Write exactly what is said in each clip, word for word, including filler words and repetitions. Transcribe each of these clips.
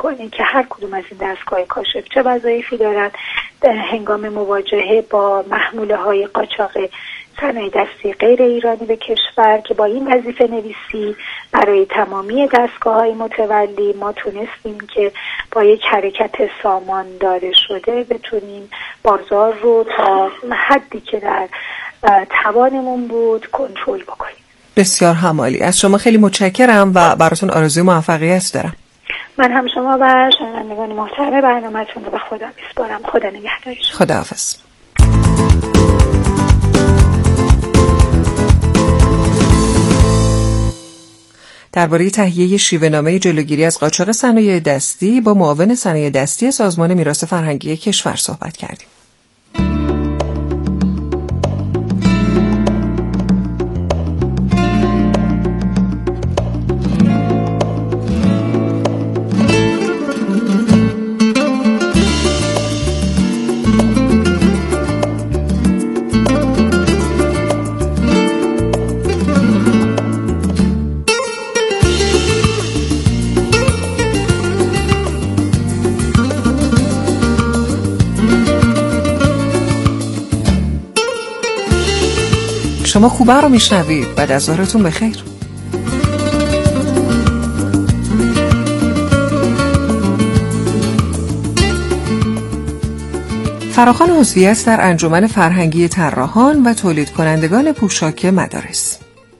میکنه که هر کدوم از این دستگاه کاشف چه وظایفی دارن هنگام مواجهه با محموله های قاچاق صنایع دستی غیر ایرانی به کشور، که با این وظیفه نویسی برای تمامی دستگاه‌های متولی ما تونستیم که با یک حرکت ساماندار شده بتونیم بازار رو تا حدی که در توانمون بود کنترل بکنیم. بسیار همالی. از شما خیلی متشکرم و براتون آرزوی موفقیت دارم. من هم شما و شنوندگان محترم برنامه‌تون رو به خدا میسپارم. خدا نگهدارش. خداحافظ. درباره تهیه شیوه‌نامه جلوگیری از قاچاق صنایع دستی با معاون صنایع دستی سازمان میراث فرهنگی کشور صحبت کردیم. شما خوبه رو میشنوید. بعد از ظهرتون بخیر. فراخوان عضویت در انجمن فرهنگی طراحان و تولید کنندگان پوشاک مدارس.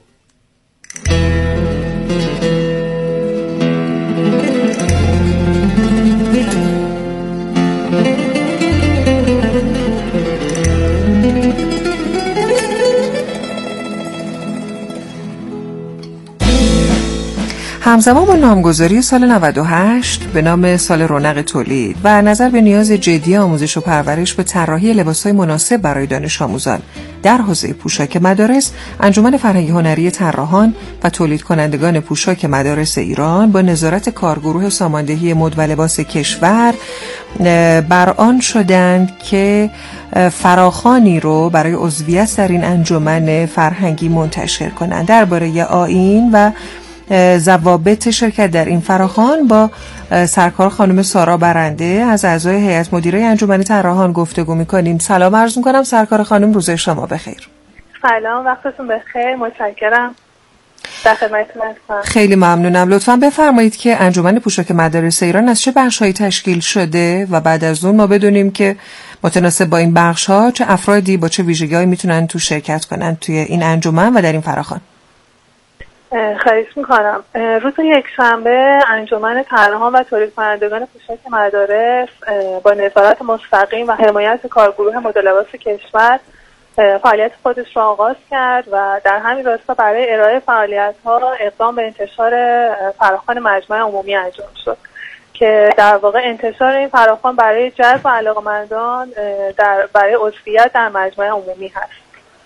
همزمان با نامگذاری سال نود و هشت به نام سال رونق تولید و نظر به نیاز جدی آموزش و پرورش به طراحی لباس‌های مناسب برای دانش آموزان در حوزه پوشاک مدارس، انجمن فرهنگی هنری طراحان و تولید کنندگان پوشاک مدارس ایران با نظارت کارگروه ساماندهی مد و لباس کشور بر آن شدند که فراخوانی رو برای عضویت در این انجمن فرهنگی منتشر کنند. درباره آیین و ضوابط شرکت در این فراخوان با سرکار خانم سارا برنده از اعضای هیئت مدیره انجمن طراحان گفتگو می‌کنیم. سلام عرض می‌کنم سرکار خانم، روز شما بخیر. سلام، وقتتون بخیر. متشکرم. در خدمتتون هستم. خیلی ممنونم. لطفاً بفرمایید که انجمن پوشاک مدارس ایران از چه بخش‌هایی تشکیل شده و بعد از اون ما بدونیم که متناسب با این بخش‌ها چه افرادی با چه ویژگی‌هایی میتونن تو شرکت کنن توی این انجمن و در این فراخوان. خواهش میکنم. روز یکشنبه انجمن طراحان و تولید کنندگان پوشاک مدارس با نظارت مستقیم و حمایت کارگروه مد و لباس کشور فعالیت خودش را آغاز کرد و در همین راستا برای ارائه فعالیت‌ها اقدام به انتشار فراخوان مجمع عمومی انجام شد که در واقع انتشار این فراخوان برای جذب علاقه‌مندان در برای عضویت در مجمع عمومی هست.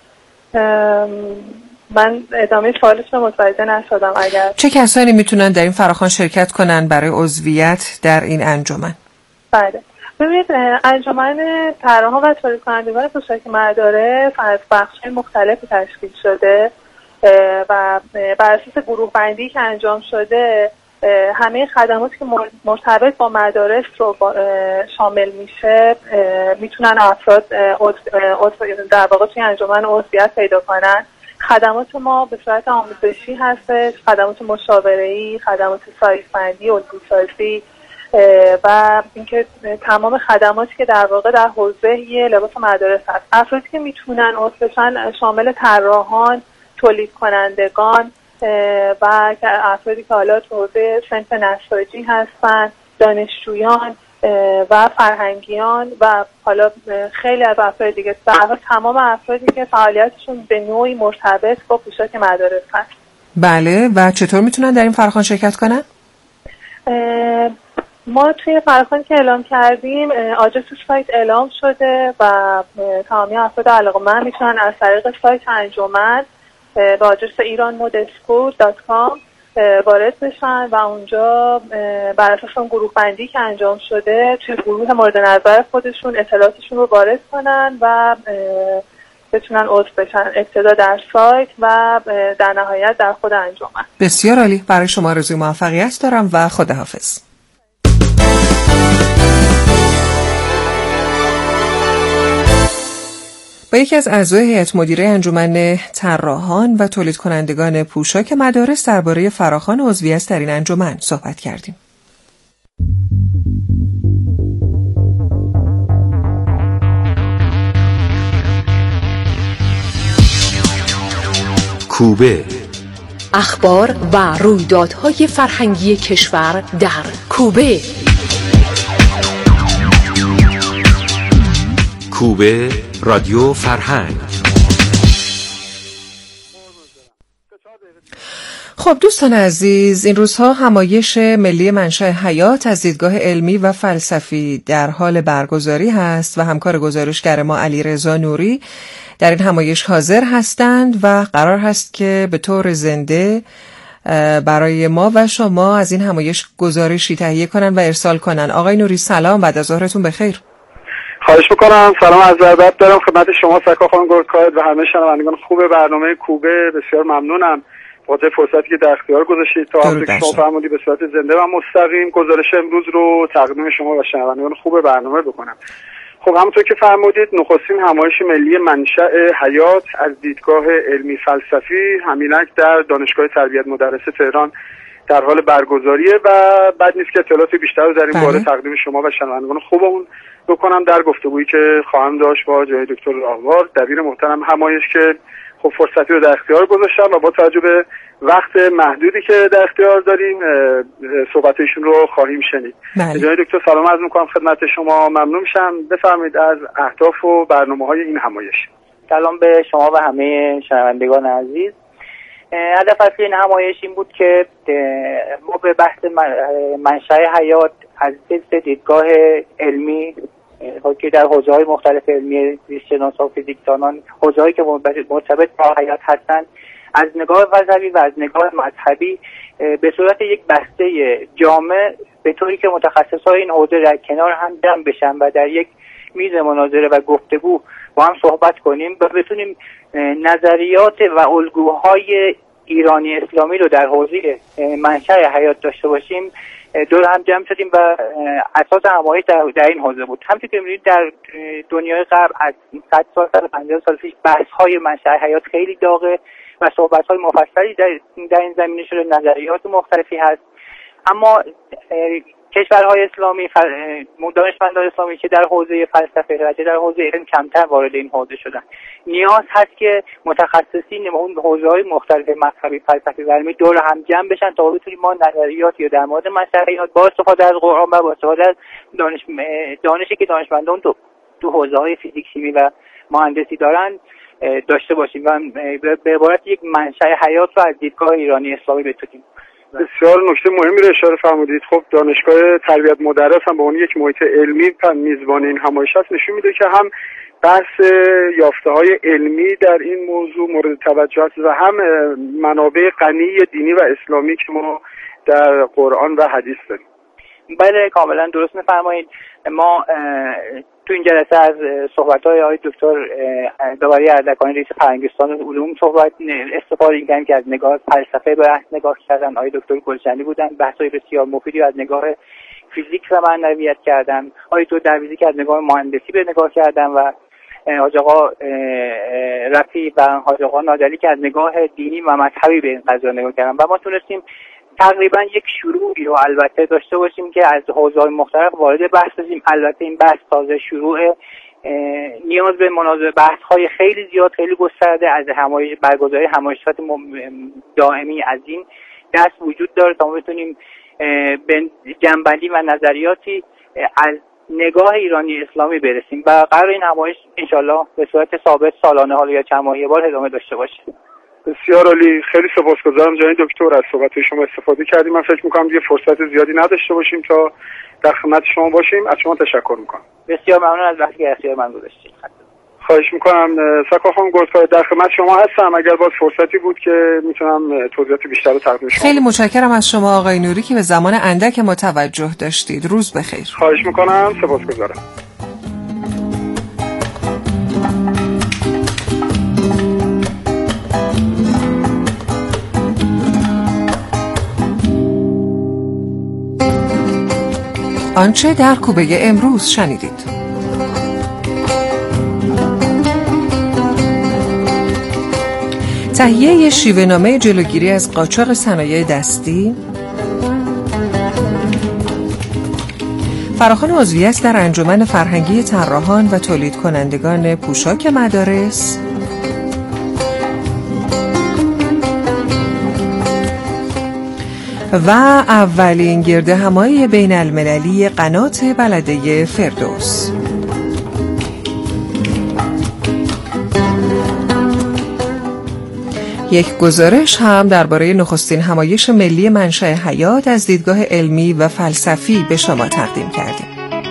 من ادامه سوالتون متوجه نشدم. اگر چه کسانی میتونن در این فراخوان شرکت کنن برای عضویت در این انجمن؟ بله، ببینید انجمن طراحان و تولید کنندگان پوشاک مدارس از بخش‌های مختلفی تشکیل شده و بر اساس گروه بندی که انجام شده همه خدماتی که مرتبط با مدارس رو شامل میشه میتونن افراد در واقع توی انجمن عضویت پیدا کنن. خدمات ما به صورت آموزشی هستش، خدمات مشاوره‌ای، خدمات سایت بندی، الگوسازی و اینکه تمام خدماتی که در واقع در حوزه لباس مدارس هست. افرادی که میتونن عضو بشن شامل طراحان، تولید کنندگان و افرادی که حالا تو حوزه صنف نساجی هستن، دانشجویان و فرهنگیان و حالا خیلی از افراد دیگه، در واقع تمام افرادی که فعالیتشون به نوعی مرتبط با پوشاک مدارس هست. بله، و چطور میتونن در این فراخوان شرکت کنن؟ ما توی فراخوانی که اعلام کردیم آدرس سایت اعلام شده و تمامی افراد علاقه‌مند میتونن از طریق سایت انجمن به آدرس ایران مد اسکول دات کام وارد بشن و اونجا بر اساس اون گروه بندی که انجام شده توی گروه مورد نظر خودشون اطلاعاتشون رو وارد کنن و بتونن عضو بشن، ابتدا در سایت و در نهایت در خود انجمن. بسیار عالی. برای شما آرزوی موفقیت دارم و خداحافظ. با یکی از اعضای هیئت مدیره انجمن طراحان و تولید کنندگان پوشاک مدارس درباره فراخوان عضویت در این انجمن صحبت کردیم. کوبه، اخبار و رویدادهای فرهنگی کشور در کوبه. کوبه رادیو فرهنگ. خب دوستان عزیز، این روزها همایش ملی منشأ حیات از دیدگاه علمی و فلسفی در حال برگزاری هست و همکار گزارشگر ما علیرضا نوری در این همایش حاضر هستند و قرار هست که به طور زنده برای ما و شما از این همایش گزارشی تهیه کنن و ارسال کنن. آقای نوری سلام، بعد از ظهرتون بخیر. خواهش میکنم. سلام از ادب دارم خدمت شما سکا خانم گلکاید و همه شنوندگان خوب برنامه کوبه. بسیار ممنونم بابت فرصتی که در اختیار گذاشتید تا همونطور که شما فرمودید به صورت زنده و مستقیم گزارش امروز رو تقدیم شما و شنوندگان خوب برنامه بکنم. خب همونطور که فرمودید نخستین همایش ملی منشأ حیات از دیدگاه علمی فلسفی همینک در دانشگاه تربیت مدرسه تهران در حال برگزاریه و بد نیست که اطلاعات بیشتر رو در این باره تقدیم شما و شنوندگان خوبمون بکنم در گفتگویی که خواهم داشت با جناب دکتر راهوار دبیر محترم همایش که خب فرصتی رو در اختیار گذاشتم و با توجه به وقت محدودی که در اختیار داریم صحبت ایشون رو خواهیم شنید. جناب دکتر سلام عرض می‌کنم خدمت شما، ممنون میشم بفرمایید از اهداف و برنامه‌های این همایش. سلام به شما و همه شنوندگان عزیز. هدف اصلی این همایش این بود که ما به بحث منشأ حیات از دیدگاه علمی که در حوزه‌های مختلف علمی زیست‌شناسا و فیزیکدانان، حوزه‌هایی که مرتبط با حیات هستند، از نگاه فلسفی و از نگاه مذهبی به صورت یک بسته جامع به طوری که متخصصای این حوزه در کنار هم جمع بشن و در یک میز مناظره و گفتگو با هم صحبت کنیم و بتونیم نظریات و الگوهای ایرانی اسلامی رو در حوزه منشأ حیات داشته باشیم. دور هم جمع شدیم و اساس همایش در, در این حوزه بود. همچنین که می‌بینید در دنیای غرب از صد سال تا پنجاه سال پیش بحث‌های منشأ حیات خیلی داغه و صحبت‌های مفصلی در, در این زمینه شده، نظریات مختلفی هست. اما کشورهای اسلامی، دانشمندان اسلامی که در حوزه فلسفه و در حوزه علم کمتر وارد این حوزه شدن، نیاز هست که متخصصین اون حوزه‌های مختلف مذهبی، فلسفی و علمی دور هم جمع بشن تا بتونیم ما نظریات یا در مورد مسائل با استفاده از قرآن و با استفاده از دانش دانشی که دانشمندان تو تو حوزه‌های فیزیک، شیمی و مهندسی دارن داشته باشیم و به عبارت یک منشأ حیات رو از دیدگاه ایرانی اسلامی بتونیم. بسیار نکته مهمی رو اشاره فرمودید. خب دانشگاه تربیت مدرس هم به عنوان یک محیط علمی میزبان این همایش هست، نشون میده که هم بحث یافته‌های علمی در این موضوع مورد توجه است و هم منابع غنی دینی و اسلامی که ما در قرآن و حدیث داریم. بله کاملا درست می‌فرمایید. ما تو این جلسه از صحبت‌های آقای دکتر داوری اردکانی رئیس فرهنگستان علوم صحبت استفاده کردیم که از نگاه فلسفه به بحث نگاه کردن. آقای دکتر گلشنی بودن، بحث‌های بسیار مفیدی از نگاه فیزیک و معنویت کردن. آقای دکتر درویزی که از نگاه مهندسی به نگاه کردن و حاج آقا رفیع و حاج آقا نادری که از نگاه دینی و مذهبی به این قضیه نگاه کردن و ما تونستیم تقریبا یک شروعی رو البته داشته باشیم که از حوزه‌های مختلف وارد بحث بشیم. البته این بحث تازه شروع، نیاز به مناظره بحث‌های خیلی زیاد، خیلی گسترده از همایش برگزاری همایشات دائمی از این دست وجود داره تا بتونیم به جنبندی و نظریاتی از نگاه ایرانی اسلامی برسیم و قرار این همایش انشالله به صورت ثابت سالانه حالا یا چند ماهه بار ادامه داشته باشه. بسیار عالی، خیلی سپاسگزارم جناب دکتر از صحبت شما استفاده کردیم. من فکر می‌کنم دیگه فرصت زیادی نداشته باشیم تا در خدمت شما باشیم. از شما تشکر می‌کنم. بسیار ممنون از وقتی که اختیار من گذاشتید. خواهش می‌کنم. سکا خانم گلکاید در خدمت شما هستم. اگر باز فرصتی بود که میتونم توضیحات بیشتر رو تقدیم شما. خیلی متشکرم از شما آقای نوری که به زمان اندک ما توجه داشتید. روز بخیر. خواهش می‌کنم. سپاسگزارم. آنچه در کوبه امروز شنیدید. تهیه شیوه‌نامه جلوگیری از قاچاق صنایع دستی، فراخوان عضویت در انجمن فرهنگی طراحان و تولید کنندگان پوشاک مدارس، و اولین گرده همایی بین المللی قنات بلده فردوس. یک گزارش هم درباره نخستین همایش ملی منشأ حیات از دیدگاه علمی و فلسفی به شما تقدیم کردیم.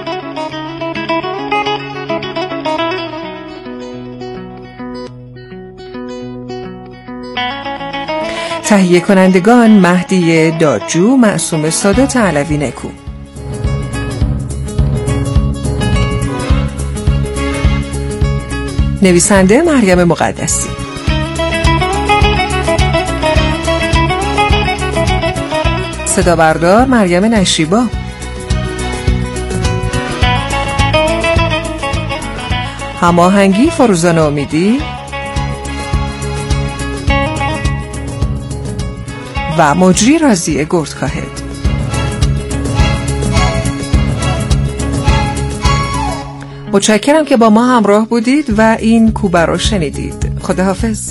تهیه کنندگان مهدی دادجو، معصوم سادات علوی نکو. نویسنده مریم مقدسی. صدا بردار مریم نشیبا. هماهنگی فروزان امیدی و مجری راضیه گردکاهد. متشکرم که با ما همراه بودید و این کوبه رو شنیدید. خداحافظ.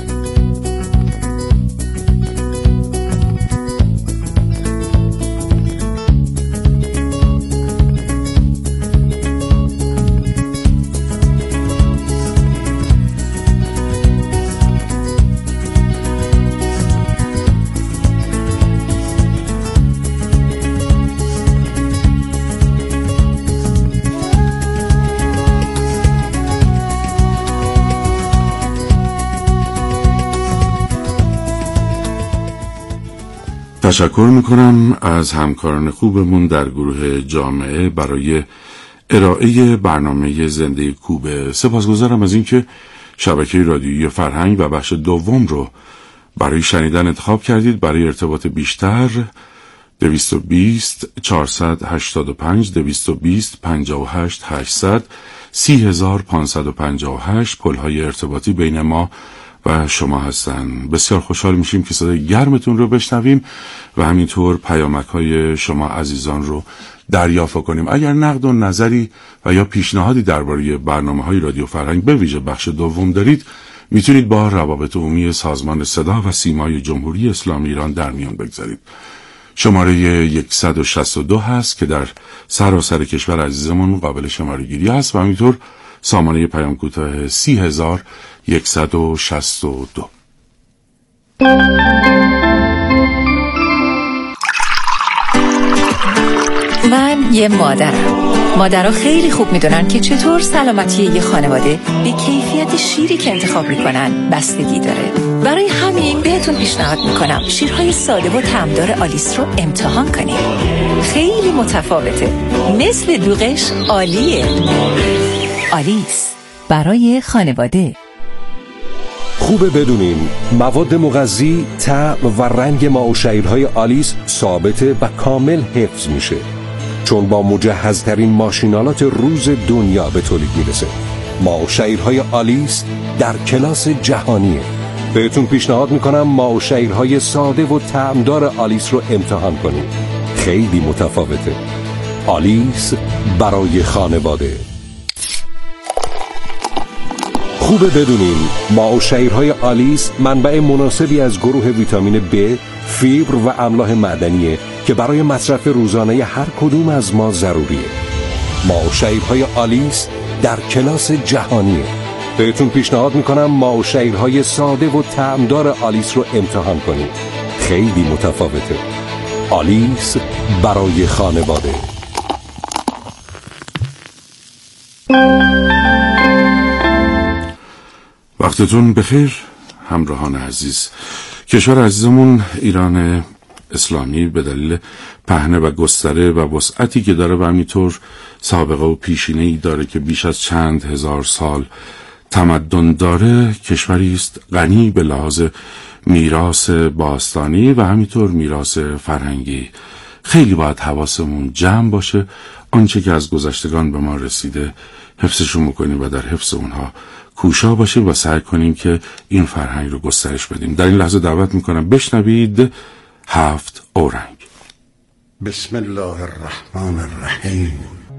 تشکر میکنم از همکاران خوبمون در گروه جامعه برای ارائه برنامه زنده کوبه. سپاسگزارم از اینکه شبکه رادیویی فرهنگ و بخش دوم رو برای شنیدن انتخاب کردید. برای ارتباط بیشتر دویست و بیست چهارصد و هشتاد و پنج دویست و بیست پنجاه و هشت هشتصد سی هزار پانصد و پنجاه و هشت پل‌های ارتباطی بین ما و شما هستن. بسیار خوشحال میشیم که صدای گرمتون رو بشنویم و همینطور پیامک‌های شما عزیزان رو دریافت کنیم. اگر نقد و نظری و یا پیشنهادی درباره برنامه‌های رادیو فرهنگ به ویژه بخش دوم دارید، میتونید با روابط عمومی سازمان صدا و سیمای جمهوری اسلامی ایران در میان بگذارید. شماره صد و شصت و دو هست که در سراسر کشور عزیزمون قابل شماره گیری هست و همینطور سامانه پیام کوتاه سی هزار یکصد و شصت و دو. من یه مادرم. مادرها خیلی خوب میدونن که چطور سلامتی یه خانواده به کیفیت شیری که انتخاب میکنن بستگی داره. برای همین بهتون پیشنهاد میکنم شیرهای ساده و طعمدار آلیس رو امتحان کنید. خیلی متفاوته. مثل دوغش عالیه. آلیس برای خانواده. خوبه بدونین مواد مغذی، طعم و رنگ ماه‌وشیرهای آلیس ثابته و کامل حفظ میشه، چون با مجهزترین ماشینالات روز دنیا به تولید میرسه. ماه‌وشیرهای آلیس در کلاس جهانیه. بهتون پیشنهاد میکنم ماه‌وشیرهای ساده و طعمدار آلیس رو امتحان کنید. خیلی متفاوته. آلیس برای خانواده. خوبه بدونین ماه‌وشیرهای آلیس منبع مناسبی از گروه ویتامین B، فیبر و املاح معدنیه که برای مصرف روزانه هر کدوم از ما ضروریه. ماه‌وشیرهای آلیس در کلاس جهانیه. بهتون پیشنهاد میکنم ماه‌وشیرهای ساده و طعمدار آلیس رو امتحان کنید. خیلی متفاوته. آلیس برای خانواده. وقتتون بخیر همراهان عزیز. کشور عزیزمون ایران اسلامی به دلیل پهنه و گستره و وسعتی که داره و همینطور سابقه و پیشینه‌ای داره که بیش از چند هزار سال تمدن داره، کشوری است غنی به لحاظ میراث باستانی و همینطور میراث فرهنگی. خیلی باید حواسمون جمع باشه، آنچه که از گذشتگان به ما رسیده حفظشون بکنیم و در حفظ اونها کوشا باشیم و سعی کنیم که این فرهنگ رو گسترش بدیم. در این لحظه دعوت میکنم بشنوید هفت اورنگ. بسم الله الرحمن الرحیم.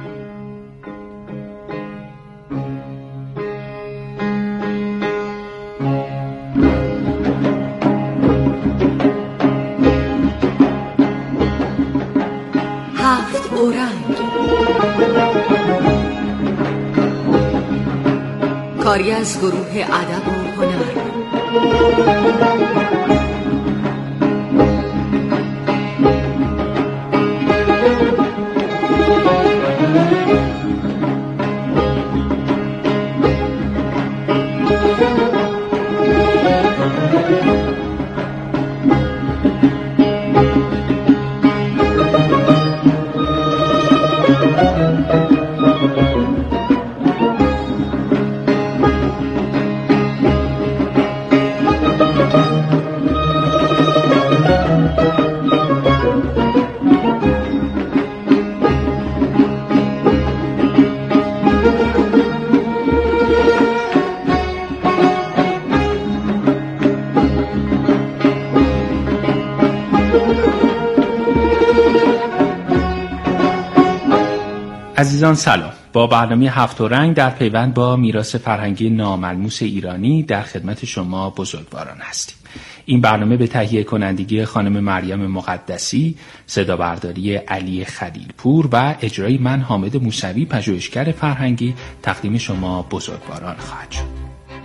هفت اورنگ، کاری از گروه ادب و هنر. عزیزان سلام. با برنامه هفت رنگ در پیوند با میراث فرهنگی ناملموس ایرانی در خدمت شما بزرگواران هستیم. این برنامه به تهیه کنندگی خانم مریم مقدسی، صدا برداری علی خلیلپور و اجرای من حامد موسوی پژوهشگر فرهنگی تقدیم شما بزرگواران خواهد شد.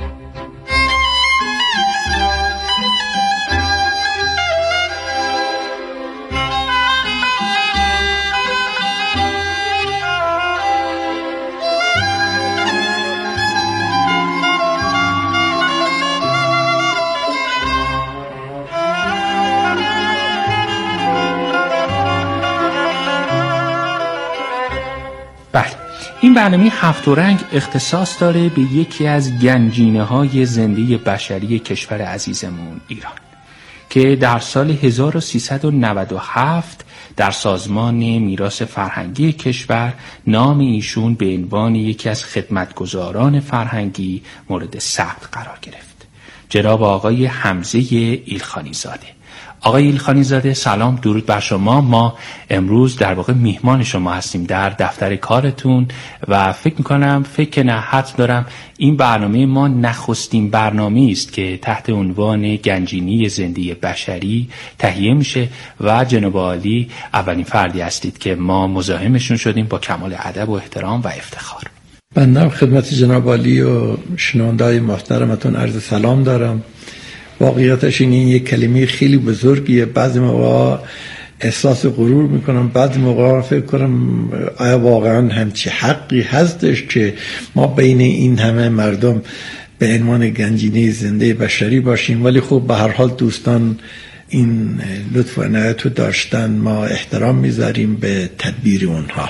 بله، این برنامه هفت رنگ اختصاص داره به یکی از گنجینه های زنده بشری کشور عزیزمون ایران که در سال هزار و سیصد و نود و هفت در سازمان میراث فرهنگی کشور نام ایشون به عنوان یکی از خدمتگزاران فرهنگی مورد ثبت قرار گرفت. جناب آقای حمزه ایلخانی زاده. آقای ایلخانی زاده سلام، درود بر شما. ما امروز در واقع میهمان شما هستیم در دفتر کارتون و فکر میکنم فکر نه حد دارم این برنامه ما نخستین برنامه است که تحت عنوان گنجینی زنده بشری تهیه میشه و جناب عالی اولین فردی هستید که ما مزاحمشون شدیم. با کمال ادب و احترام و افتخار بنده خدمت جناب عالی و شنونده‌های محترمتون عرض سلام دارم. واقعیتش این یک کلمه خیلی بزرگیه. بعضی موقع احساس غرور میکنم، بعضی موقع فکر کنم آیا واقعا همچی حقی هستش که ما بین این همه مردم به عنوان گنجینه زنده بشری باشیم. ولی خب به هر حال دوستان این لطف و عنایت رو داشتن، ما احترام میذاریم به تدبیر اونها.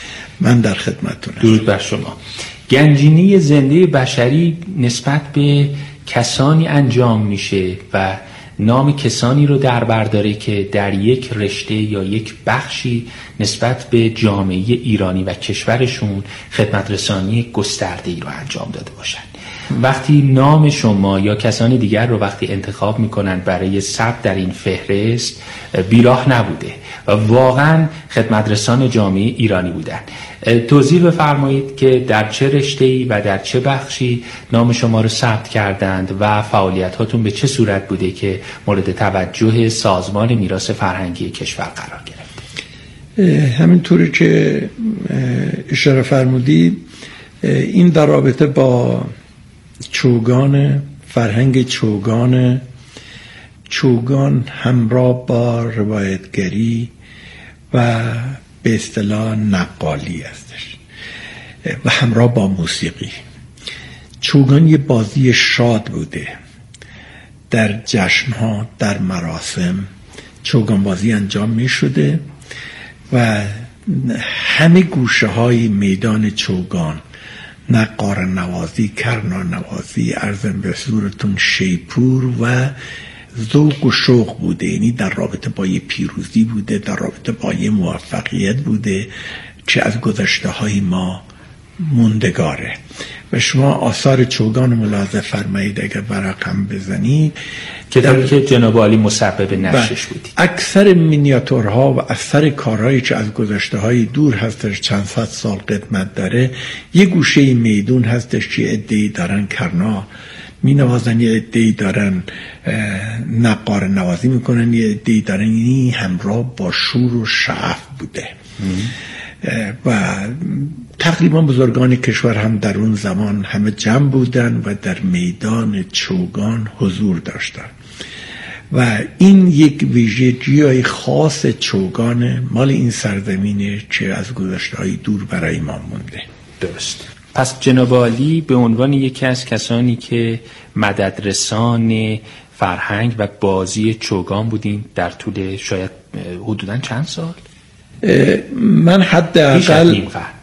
من در خدمتتونم. درود بر شما. گنجینه زنده بشری نسبت به کسانی انجام میشه و نام کسانی رو در بر داره که در یک رشته یا یک بخشی نسبت به جامعه ایرانی و کشورشون خدمت رسانی گسترده ای رو انجام داده باشن. وقتی نام شما یا کسان دیگر رو وقتی انتخاب میکنن برای ثبت در این فهرست، بیراه نبوده و واقعا خدمت رسان جامعه ایرانی بودن. توضیح بفرمایید که در چه رشته‌ای و در چه بخشی نام شما رو ثبت کردند و فعالیت‌هاتون به چه صورت بوده که مورد توجه سازمان میراث فرهنگی کشور قرار گرفت. همینطوری که اشاره فرمودید، این در رابطه با چوگان، فرهنگ چوگان چوگان همراه با روایتگری و به اصطلاح نقالی هستش و همراه با موسیقی. چوگان یه بازی شاد بوده. در جشنها، در مراسم چوگان بازی انجام می شده و همه گوشه های میدان چوگان، نقار نوازی، کرنا نوازی، عرضم به حضورتون شیپور و ذوق و شوق بوده. یعنی در رابطه با یه پیروزی بوده، در رابطه با یه موفقیت بوده که از گذشته های ما موندگاره و شما آثار چوگان ملاحظه فرمایید اگر برقم بزنید کتابی که جناب عالی مسبب نشرش بودید. اکثر مینیاتورها و اکثر کارهایی که از گذشته های دور هستش چند صد سال قدمت داره یه گوشه میدون هستش که عده‌ای دارن کرنا می نوازن، یه عده‌ای دارن نقار نوازی میکنن، یه عده‌ای دارن، این همراه با شور و شعف بوده و تقریبا بزرگان کشور هم در اون زمان همه جمع بودن و در میدان چوگان حضور داشتن و این یک ویژگی خاص چوگان مال این سرزمینه که از گذشته های دور برای ما مونده. درست. پس جناب عالی به عنوان یکی از کسانی که مددرسان فرهنگ و بازی چوگان بودین در طول شاید حدوداً چند سال؟ من حداقل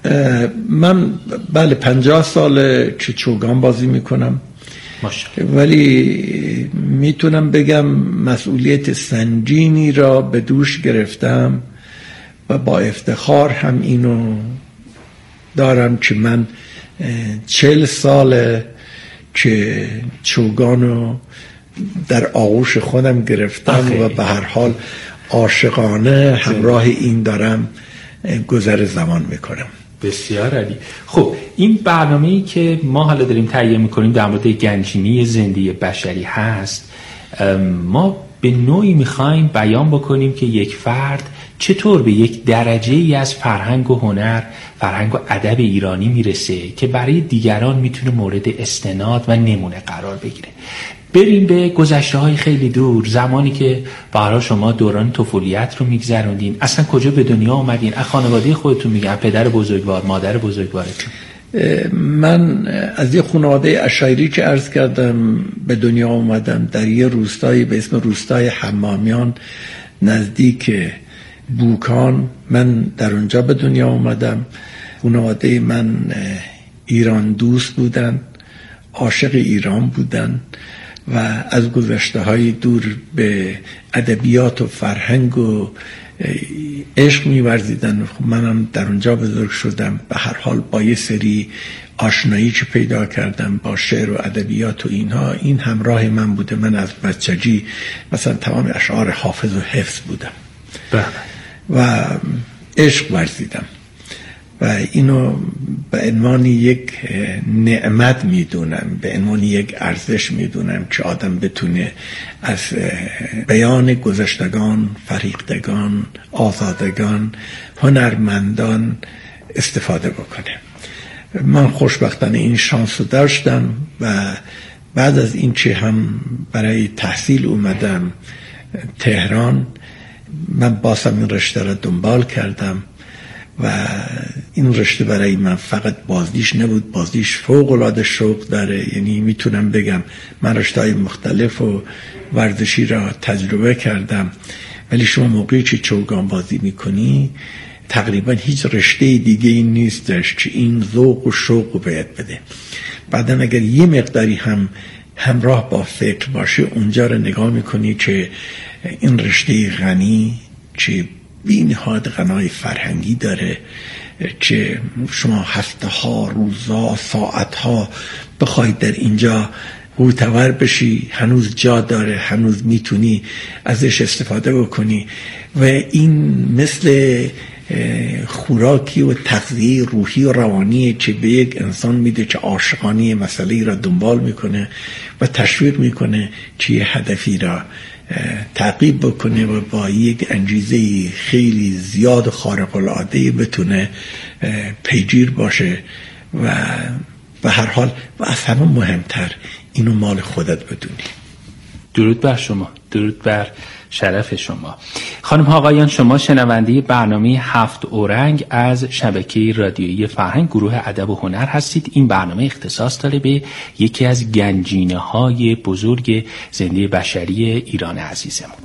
من بله پنجاه سال که چوگان بازی میکنم ماشاءالله، ولی میتونم بگم مسئولیت سنگینی را به دوش گرفتم و با افتخار هم اینو دارم که من چهل ساله که چوگانو در آغوش خودم گرفتم و به هر حال عاشقانه همراه این دارم گذر زمان میکنم. بسیار عالی. خب این برنامه‌ای که ما حالا داریم تهیه میکنیم در مورد گنجینی زنده بشری هست، ما به نوعی میخوایم بیان بکنیم که یک فرد چطور به یک درجه ای از فرهنگ و هنر، فرهنگ و ادب ایرانی میرسه که برای دیگران میتونه مورد استناد و نمونه قرار بگیره. بریم به گذشته های خیلی دور، زمانی که برای شما دوران طفولیت رو میگذروندین، اصلا کجا به دنیا آمدین؟ از خانواده خودتون میگن، پدر بزرگوار، مادر بزرگوارتون؟ من از یه خانواده اشایری که عرض کردم به دنیا آمدم در یه روستایی به اسم روستای حمامیان نزدیک بوکان. من در اونجا به دنیا آمدم. خانواده من ایران دوست بودن، عاشق ایران بودن و از گذشته های دور به ادبیات و فرهنگ و عشق می‌ورزیدن. منم در اونجا بزرگ شدم. به هر حال با یه سری آشنایی که پیدا کردم با شعر و ادبیات و اینها، این همراه من بوده. من از بچگی مثلا تمام اشعار حافظ و حفظ بودم و عشق ورزیدم و اینو به عنوان یک نعمت میدونم، به عنوان یک ارزش میدونم که آدم بتونه از بیان گذشتگان، فریختگان، آزادگان، هنرمندان استفاده بکنه. من خوشبختانه این شانس رو داشتم و بعد از این که هم برای تحصیل اومدم تهران، من بازم این رشته را دنبال کردم و این رشته برای من فقط بازیش نبود، بازیش فوق العاده شوق داره. یعنی میتونم بگم من رشته‌های مختلف و ورزشی را تجربه کردم، ولی شما موقعی که چوگان بازی میکنی تقریبا هیچ رشته دیگه این نیستش که این ذوق و شوق رو باید بده. بعدم اگر یه مقداری هم همراه با فکر باشه، اونجا رو نگاه میکنی که این رشته غنی که بی‌نهایت غنای فرهنگی داره، که شما هفته ها، روزها، ساعت ها بخواید در اینجا معتبر بشی، هنوز جا داره، هنوز میتونی ازش استفاده بکنی و این مثل خوراکی و تغذیه روحی و روانی که به یک انسان میده که عاشقانه مسئله را دنبال میکنه و تشویق میکنه که یه هدفی را تعقیب بکنه و با یک انگیزه خیلی زیاد خارق العاده بتونه پیگیر باشه و به هر حال و از همه مهمتر اینو مال خودت بدونی. درود بر شما، درود بر شرف شما. خانم ها آقایان، شما شنونده برنامه هفت اورنگ از شبکه رادیویی فرهنگ گروه ادب و هنر هستید. این برنامه اختصاص داره به یکی از گنجینه های بزرگ زنده بشری ایران عزیزمون.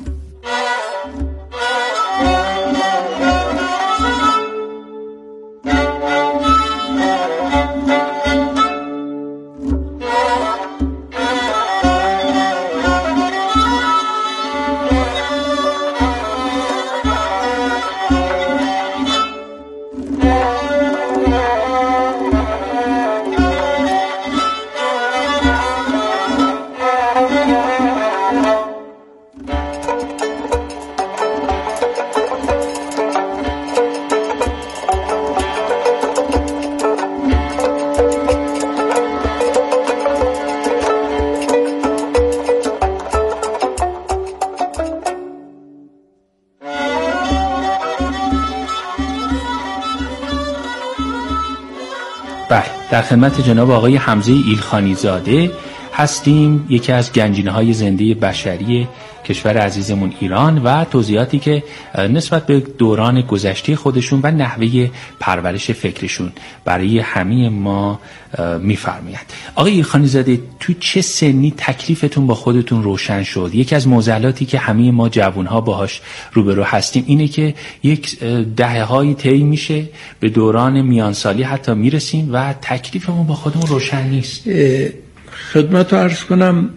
بله، در خدمت جناب آقای حمزه ایلخانی زاده هستیم، یکی از گنجینه‌های زنده بشری کشور عزیزمون ایران و توضیحاتی که نسبت به دوران گذشته خودشون و نحوه پرورش فکرشون برای همه ما میفرمایند. آقای ایلخانی زاده، تو چه سنی تکلیفتون با خودتون روشن شد؟ یکی از معضلاتی که همه ما جوانها باهاش روبرو هستیم اینه که یک دهه‌هایی طی میشه، به دوران میانسالی حتی میرسیم و تکلیفمون با خودمون روشن نیست. خدمت رو عرض کنم،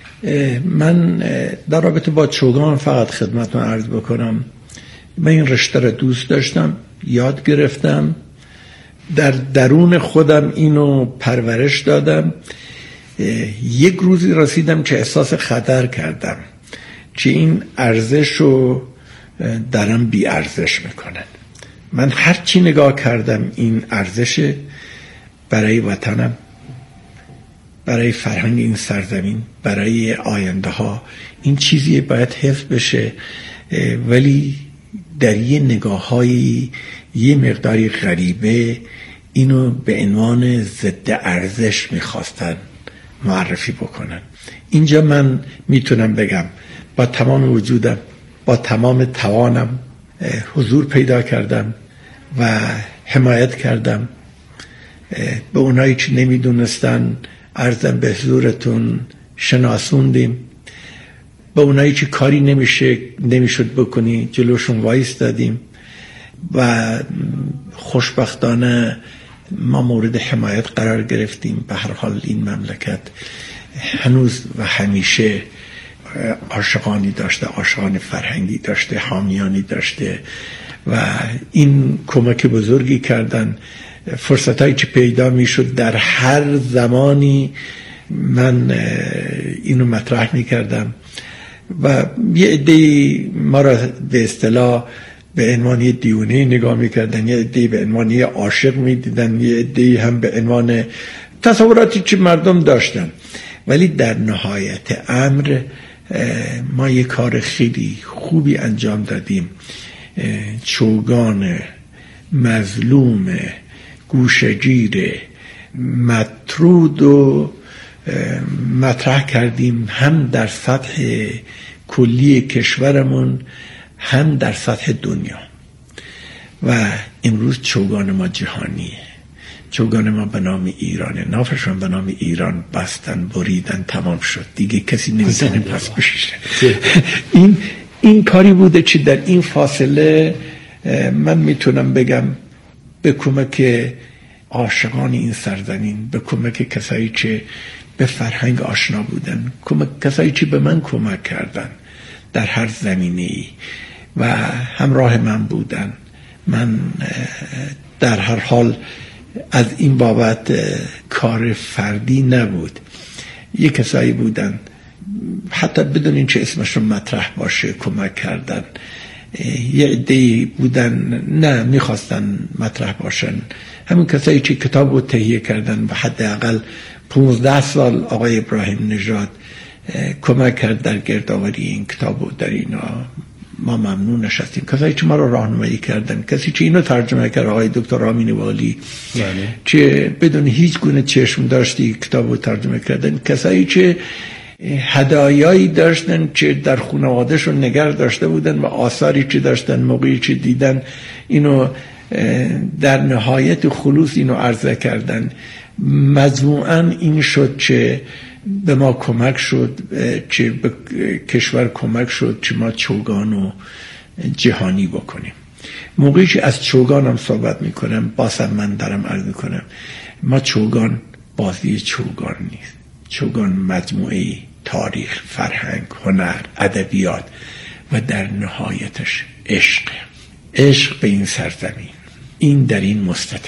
من در رابطه با چوگان فقط خدمت رو عرض بکنم، من این رشته رو دوست داشتم، یاد گرفتم، در درون خودم اینو پرورش دادم. یک روزی رسیدم که احساس خطر کردم که این ارزش رو درم بی ارزش میکنن. من هرچی نگاه کردم این ارزش برای وطنم، برای فرهنگ این سرزمین، برای آینده ها، این چیزی باید حفظ بشه، ولی در یه نگاه های یه مقداری غریبه اینو به عنوان ضد ارزش میخواستن معرفی بکنن. اینجا من میتونم بگم با تمام وجودم، با تمام توانم حضور پیدا کردم و حمایت کردم. به اونایی که نمیدونستن عرضم به حضورتون شناسوندیم، به اونایی که کاری نمیشه نمیشد بکنی جلوشون وایس دادیم و خوشبختانه ما مورد حمایت قرار گرفتیم. به هر حال این مملکت هنوز و همیشه عاشقانی داشته، عاشقان فرهنگی داشته، حامیانی داشته و این کمک بزرگی کردن. فرصتایی که پیدا میشد در هر زمانی من اینو مطرح میکردم و یه عده‌ای ما را به اصطلاح به عنوان یه دیونه نگاه میکردن، یه عده‌ای به عنوان یه عاشق میدیدن، یه عده‌ای هم به عنوان تصوراتی که مردم داشتن. ولی در نهایت امر ما یه کار خیلی خوبی انجام دادیم. چوگان مظلوم، گوشگیر، مطرود و مطرح کردیم، هم در سطح کلی کشورمون هم در سطح دنیا. و امروز چوگان ما جهانیه، چوگان ما به نام ایرانه، نافشون به نام ایران بستن، بریدن، تمام شد، دیگه کسی نمیتونه پس بشه. این این کاری بوده که در این فاصله من میتونم بگم به کمک عاشقان این سرزمین، به کمک کسایی که به فرهنگ آشنا بودن، کمک کسایی که به من کمک کردن در هر زمینه‌ای و همراه من بودن. من در هر حال از این بابت کار فردی نبود، یه کسایی بودن حتی بدون این که اسمشون مطرح باشه کمک کردن. یه عده‌ای بودن نه میخواستن مطرح باشن، همین کسایی که کتاب رو تهیه کردن و حداقل پونزده سال آقای ابراهیم نژاد کمک کرد در گردآوری این کتاب و در اینا ما ممنونش هستیم. کسایی که ما رو راهنمایی کردن، کسی که اینو ترجمه کرد آقای دکتر رامین والی که بدون هیچ گونه چشم داشتی کتاب رو ترجمه کردن، کسایی که هدایایی داشتن که در خانواده‌شون نگه داشته بودن و آثاری که داشتن موقعی که دیدن اینو در نهایت خلوص اینو عرضه کردن. مجموعاً این شد که به ما کمک شد، که به کشور کمک شد که ما چوگانو جهانی بکنیم. موقعی که از چوگان هم صحبت میکنم بازم من دارم عرض میکنم ما چوگان بازی چوگان نیست، چوگان مجموعه تاریخ، فرهنگ، هنر، ادبیات و در نهایتش عشق، عشق به این سرزمین. این در این مستطیل